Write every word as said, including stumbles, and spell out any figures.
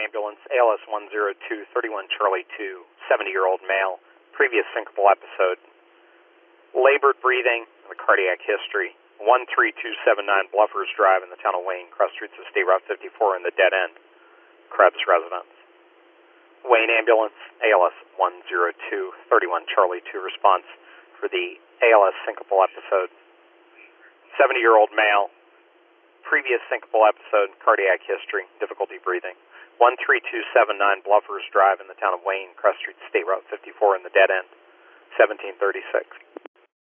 ambulance, A L S one zero two three one Charlie two, seventy-year-old male, previous syncopal episode, labored breathing, and a cardiac history, one three two seven nine Bluffers Drive in the town of Wayne, cross streets of State Route fifty-four in the dead end, Krebs residence. Wayne ambulance, A L S one zero two three one Charlie two, response for the A L S syncopal episode, seventy-year-old male, previous syncopal episode, cardiac history, difficulty breathing, one three two seven nine Bluffers Drive in the town of Wayne, cross streets State Route fifty-four in the dead end, seventeen thirty-six.